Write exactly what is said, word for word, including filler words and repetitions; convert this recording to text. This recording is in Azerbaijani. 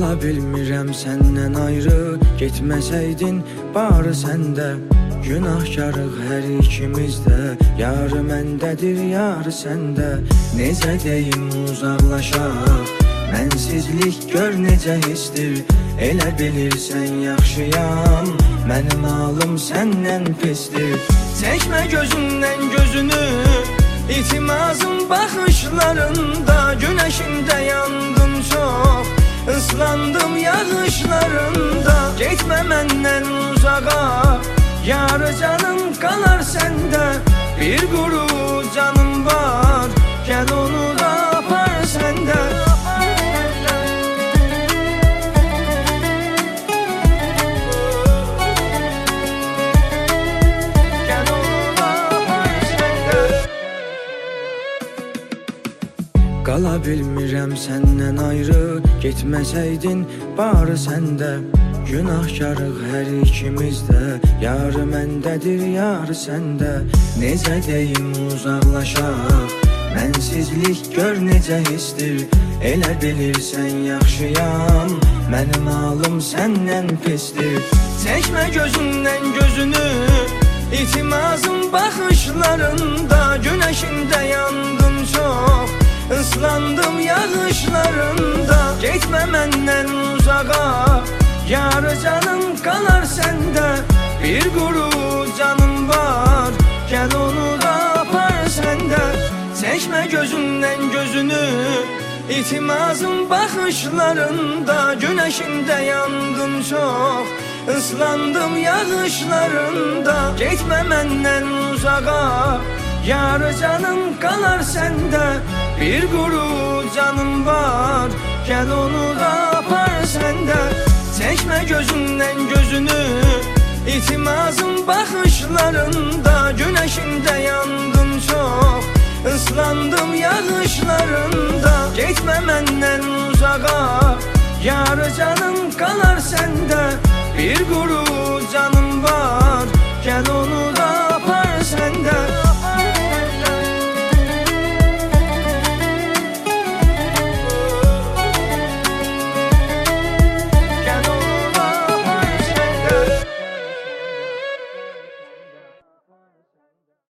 Qala bilmirəm səndən ayrı, getməsəydin barı səndə. Günahkarıq hər ikimizdə, yarı məndədir, yarı səndə. Necə deyim uzaqlaşaq, mənsizlik gör necə histir. Elə bilirsən yaxşıyam, mənim halım səndən pisdir. Çəkmə gözündən gözünü, itimazın baxışlarında. Günəşində yandım çox, ıslandım yağışlarında. Getmə məndən uzağa, yarı canım qalar səndə. Bir quru canım var, gəl onu da apar səndə. Qala bilmirəm səndən ayrı, getməsəydin barı səndə. Günahkarıq hər ikimizdə, yarı məndədir, yarı səndə. Necə deyim uzaqlaşaq, mənsizlik gör necə histir. Elə bilirsən yaxşıyam, mənim halım səndən pistir. Çəkmə gözündən gözünü, itimazın baxışlarında. Günəşində yandım çox, ıslandım yağışlarında. Getmə məndən uzağa, yarı canım qalar səndə. Bir quru canım var, gəl onu da apar səndə. Çəkmə gözündən gözünü, itimazın baxışlarında. Günəşində yandım çox, ıslandım yağışlarında. Getmə məndən uzağa, yarı canım qalar səndə. Bir quru canım var, gəl onu da apar səndə. Çəkmə gözündən gözünü, itimazın baxışlarında. Günəşində yandım çox, ıslandım yağışlarında. Getmə məndən uzağa, yarı canım qalar səndə. Bir quru